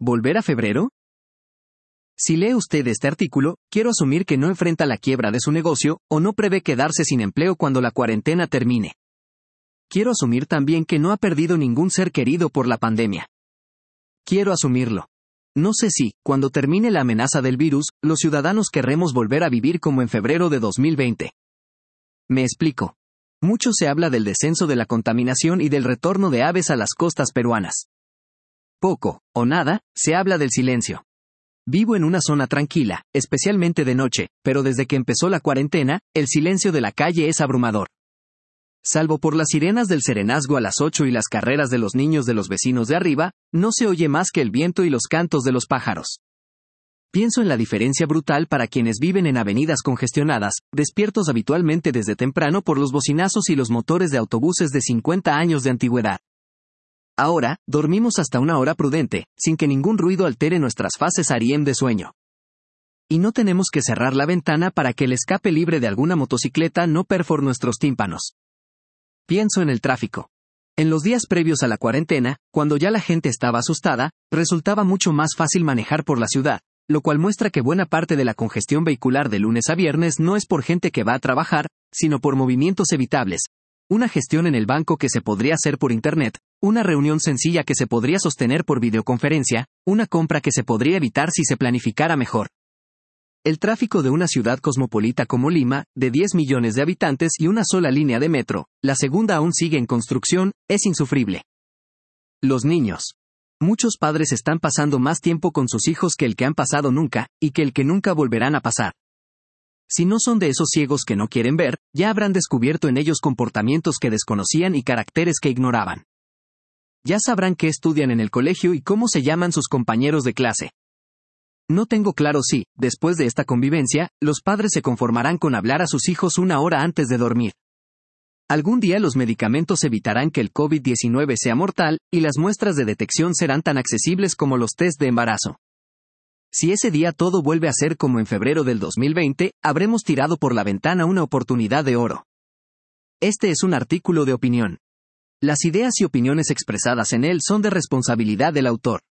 ¿Volver a febrero? Si lee usted este artículo, quiero asumir que no enfrenta la quiebra de su negocio, o no prevé quedarse sin empleo cuando la cuarentena termine. Quiero asumir también que no ha perdido ningún ser querido por la pandemia. Quiero asumirlo. No sé si, cuando termine la amenaza del virus, los ciudadanos querremos volver a vivir como en febrero de 2020. Me explico. Mucho se habla del descenso de la contaminación y del retorno de aves a las costas peruanas. Poco, o nada, se habla del silencio. Vivo en una zona tranquila, especialmente de noche, pero desde que empezó la cuarentena, el silencio de la calle es abrumador. Salvo por las sirenas del serenazgo a las 8 y las carreras de los niños de los vecinos de arriba, no se oye más que el viento y los cantos de los pájaros. Pienso en la diferencia brutal para quienes viven en avenidas congestionadas, despiertos habitualmente desde temprano por los bocinazos y los motores de autobuses de 50 años de antigüedad. Ahora, dormimos hasta una hora prudente, sin que ningún ruido altere nuestras fases REM de sueño. Y no tenemos que cerrar la ventana para que el escape libre de alguna motocicleta no perfore nuestros tímpanos. Pienso en el tráfico. En los días previos a la cuarentena, cuando ya la gente estaba asustada, resultaba mucho más fácil manejar por la ciudad, lo cual muestra que buena parte de la congestión vehicular de lunes a viernes no es por gente que va a trabajar, sino por movimientos evitables. Una gestión en el banco que se podría hacer por internet, una reunión sencilla que se podría sostener por videoconferencia, una compra que se podría evitar si se planificara mejor. El tráfico de una ciudad cosmopolita como Lima, de 10 millones de habitantes y una sola línea de metro, la segunda aún sigue en construcción, es insufrible. Los niños. Muchos padres están pasando más tiempo con sus hijos que el que han pasado nunca, y que el que nunca volverán a pasar. Si no son de esos ciegos que no quieren ver, ya habrán descubierto en ellos comportamientos que desconocían y caracteres que ignoraban. Ya sabrán qué estudian en el colegio y cómo se llaman sus compañeros de clase. No tengo claro si, después de esta convivencia, los padres se conformarán con hablar a sus hijos una hora antes de dormir. Algún día los medicamentos evitarán que el COVID-19 sea mortal, y las muestras de detección serán tan accesibles como los test de embarazo. Si ese día todo vuelve a ser como en febrero del 2020, habremos tirado por la ventana una oportunidad de oro. Este es un artículo de opinión. Las ideas y opiniones expresadas en él son de responsabilidad del autor.